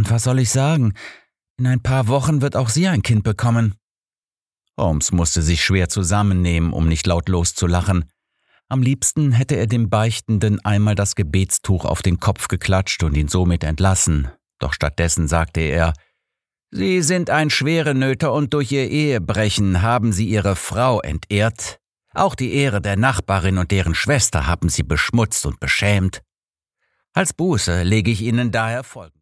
Und was soll ich sagen? In ein paar Wochen wird auch sie ein Kind bekommen.« Holmes musste sich schwer zusammennehmen, um nicht laut loszulachen. Am liebsten hätte er dem Beichtenden einmal das Gebetstuch auf den Kopf geklatscht und ihn somit entlassen. Doch stattdessen sagte er: »Sie sind ein Schwerenöter und durch Ihr Ehebrechen haben Sie Ihre Frau entehrt. Auch die Ehre der Nachbarin und deren Schwester haben Sie beschmutzt und beschämt. Als Buße lege ich Ihnen daher Folgendes